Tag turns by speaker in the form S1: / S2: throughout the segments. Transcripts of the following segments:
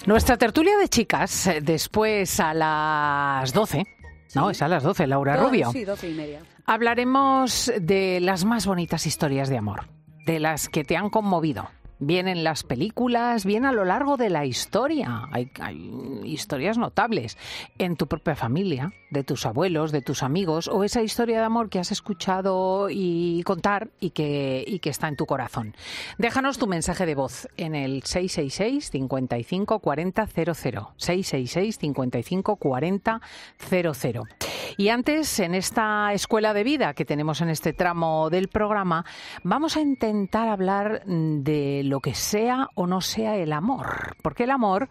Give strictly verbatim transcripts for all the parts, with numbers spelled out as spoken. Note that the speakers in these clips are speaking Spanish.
S1: Nuestra tertulia de chicas, después a las doce, ¿sí? No, es a las doce, Laura
S2: Do-
S1: Rubio.
S2: Sí, doce y media.
S1: Hablaremos de las más bonitas historias de amor, de las que te han conmovido. Bien en las películas, bien a lo largo de la historia. Hay, hay historias notables en tu propia familia, de tus abuelos, de tus amigos, o esa historia de amor que has escuchado y contar y que, y que está en tu corazón. Déjanos tu mensaje de voz en el seis seis seis, cinco cinco cuatro cero cero cero. seis seis seis, cinco cinco cuatro cero cero cero. Y antes, en esta escuela de vida que tenemos en este tramo del programa, vamos a intentar hablar de lo que sea o no sea el amor. Porque el amor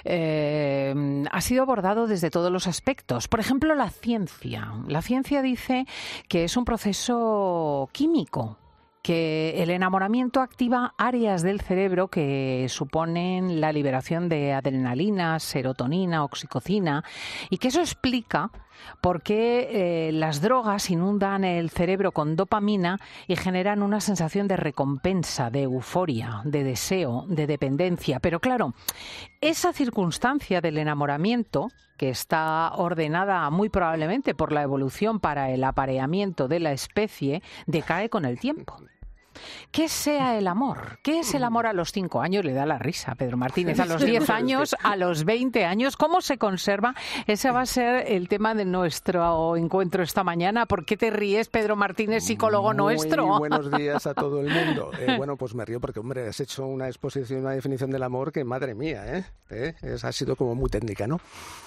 S1: eh, ha sido abordado desde todos los aspectos. Por ejemplo, la ciencia. La ciencia dice que es un proceso químico, que el enamoramiento activa áreas del cerebro que suponen la liberación de adrenalina, serotonina, oxitocina, y que eso explica por qué eh, las drogas inundan el cerebro con dopamina y generan una sensación de recompensa, de euforia, de deseo, de dependencia. Pero claro, esa circunstancia del enamoramiento, que está ordenada muy probablemente por la evolución para el apareamiento de la especie, decae con el tiempo. ¿Qué sea el amor? ¿Qué es el amor a los cinco años? Le da la risa a Pedro Martínez. A los diez años, a los veinte años, ¿cómo se conserva? Ese va a ser el tema de nuestro encuentro esta mañana. ¿Por qué te ríes, Pedro Martínez, psicólogo
S3: Muy
S1: nuestro?
S3: Buenos días a todo el mundo. Eh, bueno, pues me río porque, hombre, has hecho una exposición, una definición del amor que, madre mía, ¿eh? ¿Eh? Es, ha sido como muy técnica, ¿no?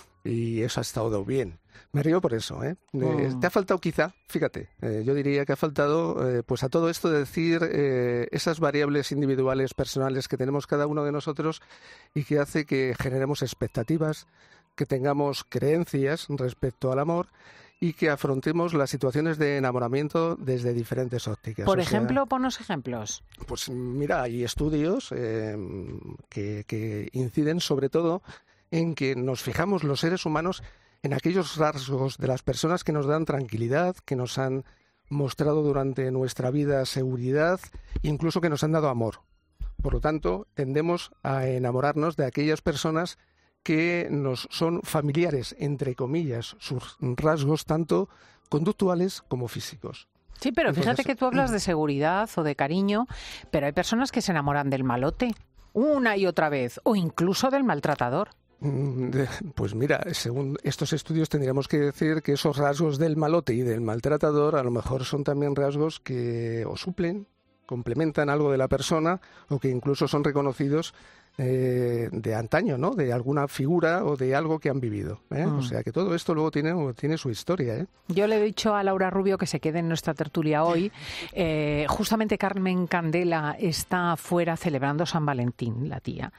S3: Y eso ha estado bien. Me río por eso, ¿eh? eh
S1: mm.
S3: Te ha faltado quizá, fíjate, eh, yo diría que ha faltado eh, pues a todo esto de decir eh, esas variables individuales, personales que tenemos cada uno de nosotros y que hace que generemos expectativas, que tengamos creencias respecto al amor y que afrontemos las situaciones de enamoramiento desde diferentes ópticas.
S1: Por
S3: o sea,
S1: ejemplo, ponos ejemplos.
S3: Pues mira, hay estudios eh, que, que inciden sobre todo en que nos fijamos los seres humanos en aquellos rasgos de las personas que nos dan tranquilidad, que nos han mostrado durante nuestra vida seguridad, incluso que nos han dado amor. Por lo tanto, tendemos a enamorarnos de aquellas personas que nos son familiares, entre comillas, sus rasgos tanto conductuales como físicos.
S1: Sí, pero
S3: Entonces,
S1: fíjate que tú hablas de seguridad o de cariño, pero hay personas que se enamoran del malote una y otra vez, o incluso del maltratador.
S3: Pues mira, según estos estudios tendríamos que decir que esos rasgos del malote y del maltratador a lo mejor son también rasgos que o suplen, complementan algo de la persona o que incluso son reconocidos eh, de antaño, ¿no? De alguna figura o de algo que han vivido, ¿eh? Mm. O sea que todo esto luego tiene, tiene su historia, ¿eh?
S1: Yo le he dicho a Laura Rubio que se quede en nuestra tertulia hoy. Eh, justamente Carmen Candela está fuera celebrando San Valentín, la tía.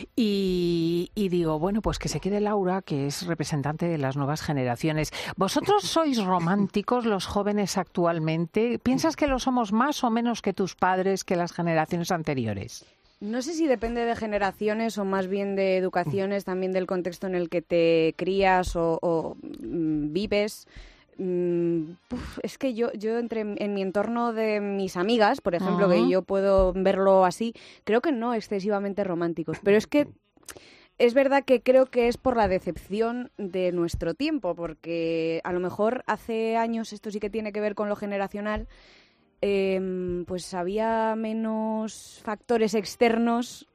S1: Y, y digo, bueno, pues que se quede Laura, que es representante de las nuevas generaciones. ¿Vosotros sois románticos, los jóvenes actualmente? ¿Piensas que lo somos más o menos que tus padres, que las generaciones anteriores?
S2: No sé si depende de generaciones o más bien de educaciones, también del contexto en el que te crías o, o mm, vives. Mm, uf, es que yo, yo entre en mi entorno de mis amigas, por ejemplo, uh-huh. que yo puedo verlo así, creo que no excesivamente románticos. Pero es que es verdad que creo que es por la decepción de nuestro tiempo, porque a lo mejor hace años, esto sí que tiene que ver con lo generacional, Eh, pues había menos factores externos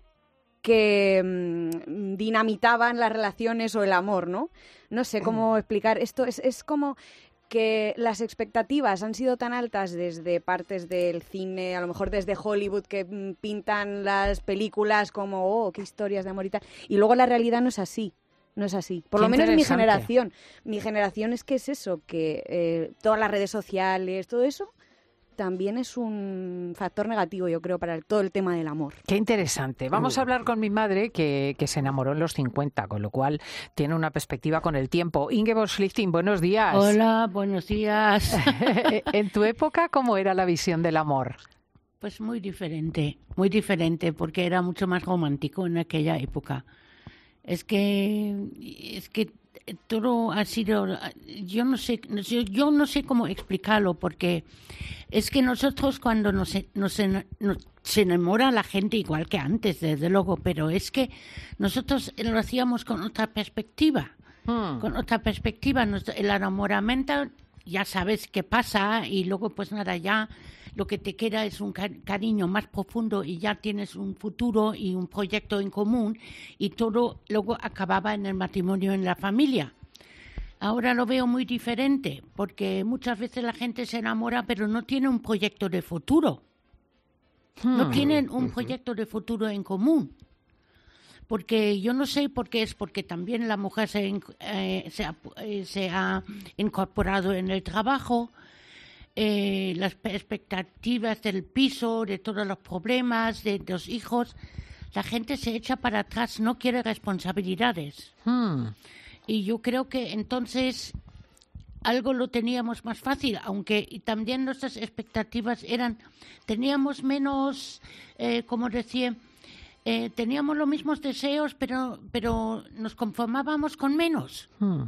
S2: que mm, dinamitaban las relaciones o el amor, ¿no? No sé cómo explicar. Esto es, es como que las expectativas han sido tan altas desde partes del cine, a lo mejor desde Hollywood, que mm, pintan las películas como, oh, qué historias de amor y tal. Y luego la realidad no es así. No es así. Por
S1: Qué
S2: lo menos mi
S1: interesante.
S2: generación. Mi generación es que es eso, que eh, todas las redes sociales, todo eso también es un factor negativo, yo creo, para el, todo el tema del amor.
S1: Qué interesante. Vamos a hablar con mi madre, que, que se enamoró en los cincuenta, con lo cual tiene una perspectiva con el tiempo. Ingeborg Schlichting, buenos días.
S4: Hola, buenos días.
S1: En tu época, ¿cómo era la visión del amor?
S4: Pues muy diferente, muy diferente, porque era mucho más romántico en aquella época. Es que, es que todo ha sido, yo no sé, yo, yo no sé cómo explicarlo, porque es que nosotros cuando nos, nos, nos se enamora la gente igual que antes, desde luego, pero es que nosotros lo hacíamos con otra perspectiva. Hmm. Con otra perspectiva. El enamoramiento, ya sabes qué pasa, y luego pues nada, ya lo que te queda es un cariño más profundo y ya tienes un futuro y un proyecto en común, y todo luego acababa en el matrimonio, en la familia. Ahora lo veo muy diferente, porque muchas veces la gente se enamora pero no tiene un proyecto de futuro. Hmm. No tienen un proyecto de futuro en común. Porque yo no sé por qué es, porque también la mujer se, eh, se, ha, eh, se ha incorporado en el trabajo, eh, las expectativas del piso, de todos los problemas, de los hijos. La gente se echa para atrás, no quiere responsabilidades. Hmm. Y yo creo que entonces algo lo teníamos más fácil, aunque y también nuestras expectativas eran, teníamos menos, eh, como decía, eh, teníamos los mismos deseos, pero, pero nos conformábamos con menos. Hmm.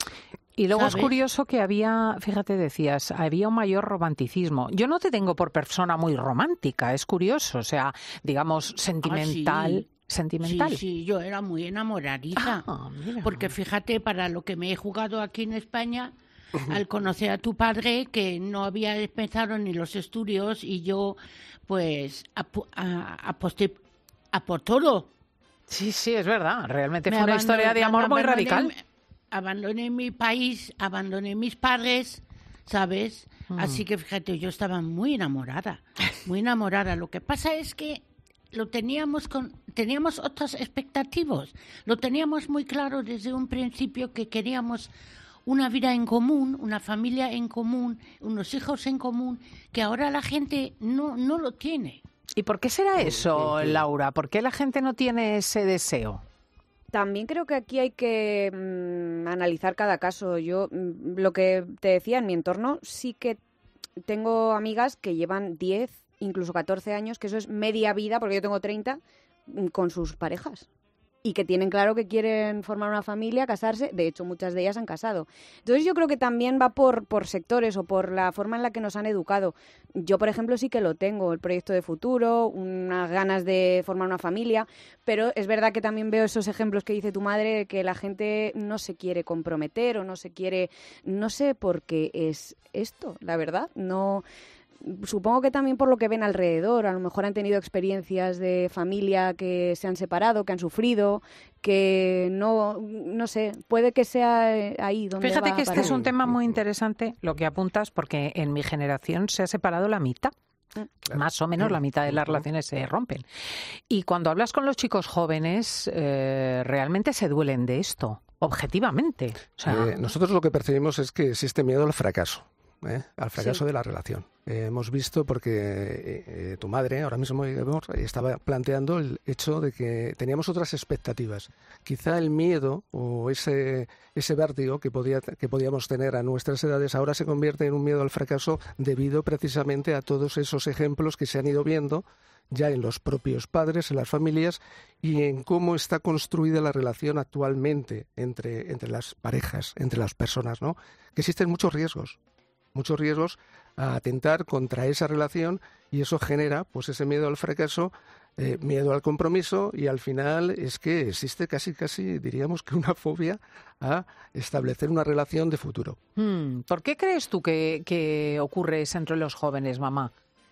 S1: Y luego
S4: ¿sabes?
S1: Es curioso que había, fíjate, decías, había un mayor romanticismo. Yo no te tengo por persona muy romántica, es curioso, o sea, digamos, sentimental.
S4: Ah, sí.
S1: Sentimental.
S4: Sí, sí, yo era muy enamoradiza. Ah, porque fíjate, para lo que me he jugado aquí en España, al conocer a tu padre, que no había empezado ni los estudios, y yo, pues, ap- a- aposté a por todo.
S1: Sí, sí, es verdad. Realmente
S4: me
S1: fue una historia de amor muy radical.
S4: Abandoné mi país, abandoné mis padres, ¿sabes? Mm. Así que fíjate, yo estaba muy enamorada, muy enamorada. Lo que pasa es que lo teníamos con teníamos otras expectativas, lo teníamos muy claro desde un principio, que queríamos una vida en común, una familia en común, unos hijos en común, que ahora la gente no no lo tiene.
S1: ¿Y por qué será eso, Laura? ¿Por qué la gente no tiene ese deseo?
S2: También creo que aquí hay que mmm, analizar cada caso. Yo, mmm, lo que te decía, en mi entorno sí que tengo amigas que llevan diez, incluso catorce años, que eso es media vida, porque yo tengo treinta, con sus parejas. Y que tienen claro que quieren formar una familia, casarse. De hecho, muchas de ellas han casado. Entonces yo creo que también va por, por sectores o por la forma en la que nos han educado. Yo, por ejemplo, sí que lo tengo, el proyecto de futuro, unas ganas de formar una familia, pero es verdad que también veo esos ejemplos que dice tu madre, de que la gente no se quiere comprometer o no se quiere... No sé por qué es esto, la verdad. No... Supongo que también por lo que ven alrededor. A lo mejor han tenido experiencias de familia que se han separado, que han sufrido, que no, no sé, puede que sea ahí donde
S1: Fíjate
S2: va
S1: que este es un tema muy interesante, lo que apuntas, porque en mi generación se ha separado la mitad. Claro. Más o menos la mitad de las relaciones se rompen. Y cuando hablas con los chicos jóvenes, eh, realmente se duelen de esto, objetivamente. O sea,
S3: eh, nosotros lo que percibimos es que existe miedo al fracaso. ¿Eh? Al fracaso sí. de la relación. Eh, hemos visto porque eh, eh, tu madre ahora mismo digamos, estaba planteando el hecho de que teníamos otras expectativas. Quizá el miedo o ese, ese vértigo que, podía, que podíamos tener a nuestras edades ahora se convierte en un miedo al fracaso debido precisamente a todos esos ejemplos que se han ido viendo ya en los propios padres, en las familias, y en cómo está construida la relación actualmente entre, entre las parejas, entre las personas, ¿no? Que existen muchos riesgos. muchos riesgos a atentar contra esa relación, y eso genera pues ese miedo al fracaso, eh, miedo al compromiso, y al final es que existe casi, casi diríamos que una fobia a establecer una relación de futuro.
S1: Hmm. ¿Por qué crees tú que, que ocurre eso entre los jóvenes, mamá?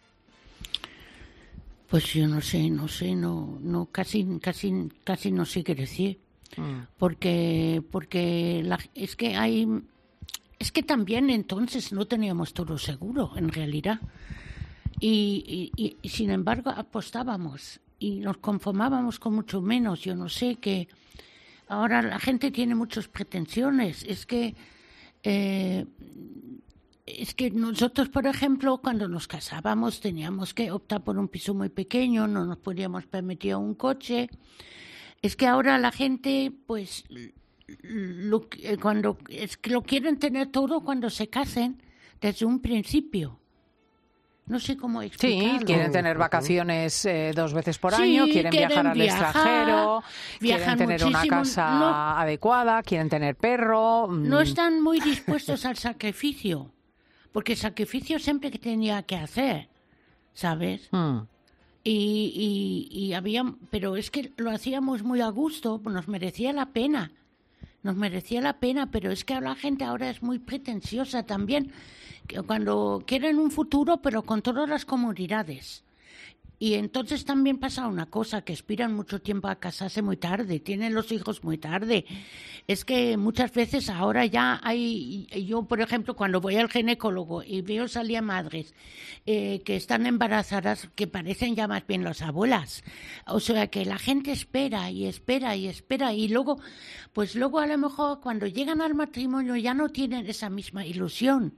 S4: Pues yo no sé, no sé, no, no casi, casi, casi no sé qué decir, hmm. porque, porque la, es que hay Es que también entonces no teníamos todo seguro, en realidad. Y, y, y sin embargo apostábamos y nos conformábamos con mucho menos. Yo no sé, que ahora la gente tiene muchas pretensiones. Es que, eh, es que nosotros, por ejemplo, cuando nos casábamos teníamos que optar por un piso muy pequeño, no nos podíamos permitir un coche. Es que ahora la gente, pues... Lo, cuando es que lo quieren tener todo cuando se casen desde un principio. No sé cómo explicarlo.
S1: Sí, quieren tener vacaciones eh, dos veces por
S4: sí,
S1: año, quieren, quieren viajar al
S4: viajar,
S1: extranjero, quieren tener una casa
S4: no,
S1: adecuada, quieren tener perro.
S4: No están muy dispuestos al sacrificio, porque el sacrificio siempre que tenía que hacer, ¿sabes? Hmm. Y, y, y había, pero es que lo hacíamos muy a gusto, nos merecía la pena, nos merecía la pena, pero es que la gente ahora es muy pretenciosa también, que cuando quieren un futuro, pero con todas las comodidades. Y entonces también pasa una cosa, que aspiran mucho tiempo a casarse muy tarde, tienen los hijos muy tarde. Es que muchas veces ahora ya hay, yo por ejemplo cuando voy al ginecólogo y veo salir a madres eh, que están embarazadas, que parecen ya más bien las abuelas. O sea que la gente espera y espera y espera y luego, pues luego a lo mejor cuando llegan al matrimonio ya no tienen esa misma ilusión.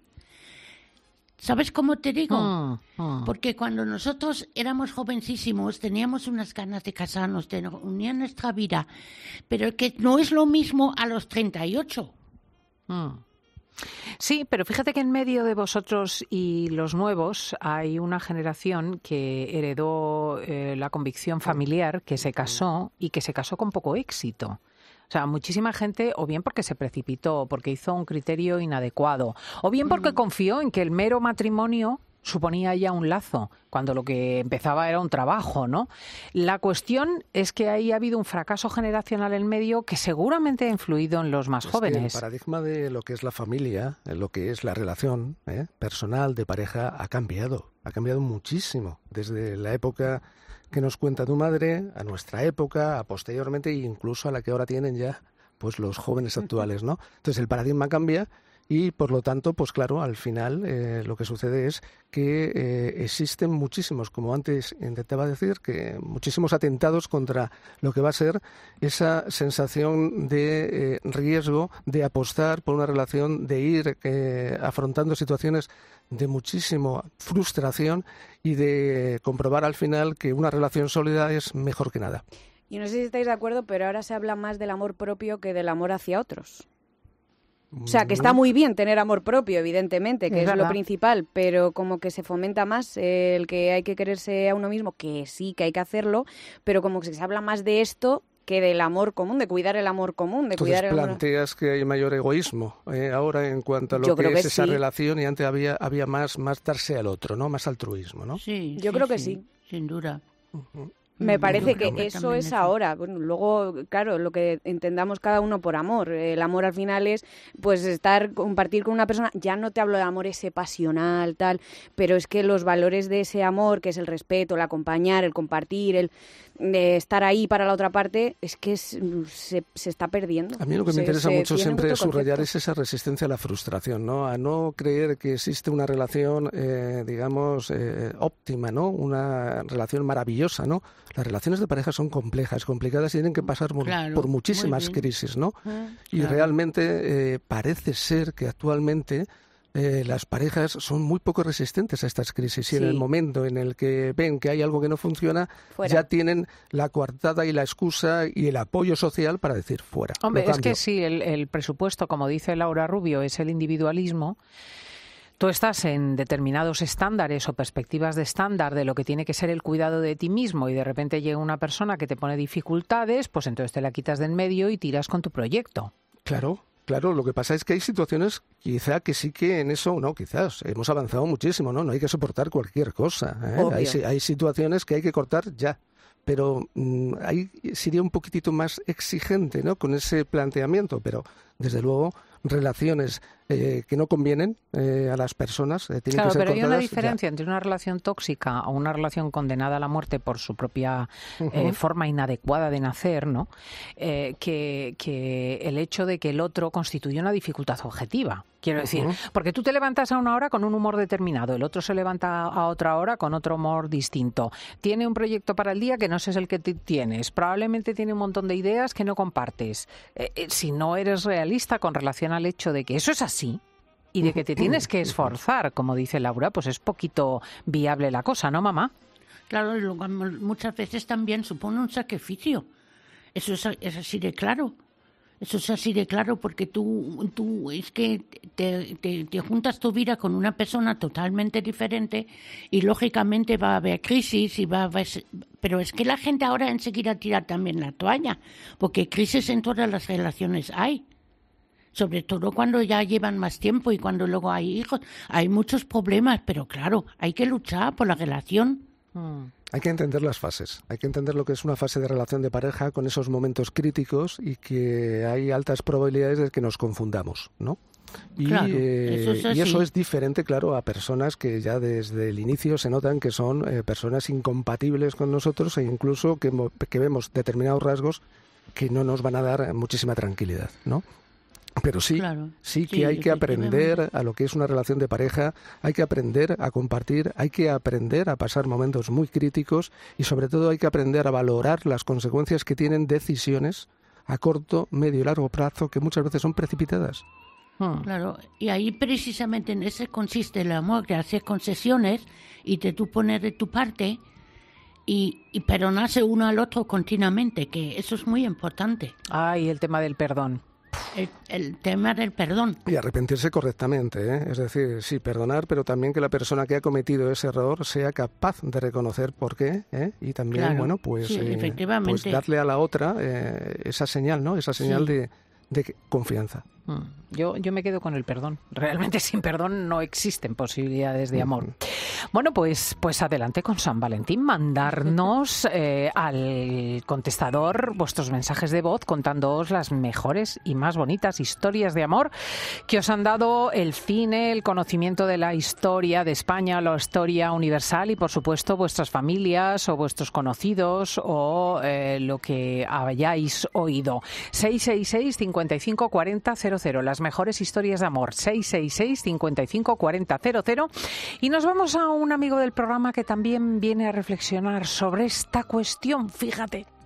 S4: ¿Sabes cómo te digo?
S1: Mm, mm.
S4: Porque cuando nosotros éramos jovencísimos teníamos unas ganas de casarnos, de unir nuestra vida, pero que no es lo mismo a los treinta y ocho.
S1: Mm. Sí, pero fíjate que en medio de vosotros y los nuevos hay una generación que heredó eh, la convicción familiar, que se casó y que se casó con poco éxito. O sea, muchísima gente, o bien porque se precipitó, porque hizo un criterio inadecuado, o bien porque confió en que el mero matrimonio suponía ya un lazo, cuando lo que empezaba era un trabajo, ¿no? La cuestión es que ahí ha habido un fracaso generacional en medio que seguramente ha influido en los más
S3: es
S1: jóvenes.
S3: Que el paradigma de lo que es la familia, lo que es la relación ¿eh? personal de pareja ha cambiado, ha cambiado muchísimo desde la época que nos cuenta tu madre, a nuestra época, a posteriormente e incluso a la que ahora tienen ya pues los jóvenes actuales, ¿no? Entonces el paradigma cambia y por lo tanto, pues claro, al final eh, lo que sucede es que eh, existen muchísimos, como antes intentaba decir, que muchísimos atentados contra lo que va a ser esa sensación de eh, riesgo, de apostar por una relación, de ir eh, afrontando situaciones de muchísima frustración y de comprobar al final que una relación sólida es mejor que nada.
S2: Y no sé si estáis de acuerdo, pero ahora se habla más del amor propio que del amor hacia otros. O sea, que está muy bien tener amor propio, evidentemente, que
S1: es,
S2: es lo principal, pero como que se fomenta más el que hay que quererse a uno mismo, que sí, que hay que hacerlo, pero como que se habla más de esto que del amor común, de cuidar el amor común, de
S3: Entonces
S2: cuidar el amor...
S3: planteas que hay mayor egoísmo eh, ahora en cuanto a lo
S2: Yo
S3: que
S2: creo
S3: es
S2: que
S3: esa
S2: sí.
S3: relación, y antes había había más más darse al otro, ¿no? Más altruismo, ¿no?
S4: Sí,
S2: Yo
S4: sí,
S2: creo que
S4: sí,
S2: sí.
S4: sin duda.
S3: Uh-huh.
S2: Me
S4: Mm,
S2: parece
S4: yo creo
S2: que
S4: que
S2: eso
S4: también
S2: es
S4: eso.
S2: ahora. Bueno, luego, claro, lo que entendamos cada uno por amor. El amor al final es, pues, estar, compartir con una persona. Ya no te hablo de amor ese pasional, tal, pero es que los valores de ese amor, que es el respeto, el acompañar, el compartir, el de estar ahí para la otra parte, es que es, se, se está perdiendo.
S3: A mí lo que me
S2: Se-
S3: interesa
S2: se
S3: mucho
S2: tiene
S3: siempre
S2: otro
S3: es subrayar
S2: concepto.
S3: es esa resistencia a la frustración, ¿no? A no creer que existe una relación, eh, digamos, eh, óptima, ¿no? Una relación maravillosa, ¿no? Las relaciones de pareja son complejas, complicadas y tienen que pasar por,
S4: Claro,
S3: por
S4: muy
S3: muchísimas
S4: bien.
S3: crisis, ¿no?
S4: Ah,
S3: Y
S4: claro.
S3: realmente eh, parece ser que actualmente eh, las parejas son muy poco resistentes a estas crisis y en
S2: Sí.
S3: el momento en el que ven que hay algo que no funciona,
S2: Fuera.
S3: ya tienen la coartada y la excusa y el apoyo social para decir fuera.
S1: Hombre,
S3: lo
S1: es
S3: cambio.
S1: que si el, el presupuesto, como dice Laura Rubio, es el individualismo, tú estás en determinados estándares o perspectivas de estándar de lo que tiene que ser el cuidado de ti mismo y de repente llega una persona que te pone dificultades, pues entonces te la quitas de en medio y tiras con tu proyecto.
S3: Claro, claro, lo que pasa es que hay situaciones quizá que sí que en eso, no, quizás hemos avanzado muchísimo, ¿no? No hay que soportar cualquier cosa, ¿eh?
S2: Obvio.
S3: Hay, si- hay situaciones que hay que cortar ya, pero mm, ahí sería un poquitito más exigente, ¿no? Con ese planteamiento, pero desde luego relaciones eh, que no convienen eh, a las personas eh, tienen
S1: Claro,
S3: que ser
S1: pero hay una
S3: cortadas ya.
S1: diferencia entre una relación tóxica o una relación condenada a la muerte por su propia eh,
S3: Ujú.
S1: forma inadecuada de nacer, ¿no? Eh, que, que el hecho de que el otro constituye una dificultad objetiva. Quiero decir,
S3: Ujú.
S1: porque tú te levantas a una hora con un humor determinado, el otro se levanta a otra hora con otro humor distinto. Tiene un proyecto para el día que no es el que tú tienes. Probablemente tiene un montón de ideas que no compartes. Eh, eh, si no eres realista con relación al hecho de que eso es así y de que te tienes que esforzar, como dice Laura, pues es poquito viable la cosa, ¿no, mamá?
S4: Claro, y luego muchas veces también supone un sacrificio. Eso es, es así de claro. Eso es así de claro porque tú, tú es que te, te, te juntas tu vida con una persona totalmente diferente y lógicamente va a haber crisis y va a haber... Pero es que la gente ahora enseguida tira también la toalla, porque crisis en todas las relaciones hay. Sobre todo cuando ya llevan más tiempo y cuando luego hay hijos. Hay muchos problemas, pero claro, hay que luchar por la relación.
S1: Mm.
S3: Hay que entender las fases, hay que entender lo que es una fase de relación de pareja con esos momentos críticos y que hay altas probabilidades de que nos confundamos, ¿no? Y,
S4: claro,
S3: eh,
S4: eso es así.
S3: y eso es diferente, claro, a personas que ya desde el inicio se notan que son eh, personas incompatibles con nosotros e incluso que, que vemos determinados rasgos que no nos van a dar muchísima tranquilidad, ¿no? Pero sí,
S4: Claro,
S3: sí que
S4: sí,
S3: hay que aprender
S4: efectivamente.
S3: a lo que es una relación de pareja, hay que aprender a compartir, hay que aprender a pasar momentos muy críticos y sobre todo hay que aprender a valorar las consecuencias que tienen decisiones a corto, medio y largo plazo que muchas veces son precipitadas.
S1: Mm.
S4: Claro, y ahí precisamente en ese consiste el amor, que hacer concesiones y te tú poner de tu parte y, y perdonarse uno al otro continuamente, que eso es muy importante.
S1: Ay, el tema del perdón.
S4: El, el tema del perdón.
S3: Y arrepentirse correctamente, ¿eh? Es decir, sí, perdonar, pero también que la persona que ha cometido ese error sea capaz de reconocer por qué, ¿eh? Y también,
S4: Claro,
S3: bueno, pues,
S4: sí,
S3: eh,
S4: efectivamente.
S3: pues darle a la otra eh, esa señal, ¿no? Esa señal
S4: Sí.
S3: de, de confianza.
S1: Mm. Yo, yo me quedo con el perdón. Realmente sin perdón no existen posibilidades de amor. Bueno, pues, pues adelante con San Valentín. Mandarnos eh, al contestador vuestros mensajes de voz contándoos las mejores y más bonitas historias de amor que os han dado el cine, el conocimiento de la historia de España, la historia universal y, por supuesto, vuestras familias o vuestros conocidos o eh, lo que hayáis oído. seis seis seis, cinco cinco cuatro cero, cero cero. Las mejores historias de amor. seis seis seis, cinco cinco cuatro cero, cero cero. Y nos vamos a un amigo del programa que también viene a reflexionar sobre esta cuestión. Fíjate.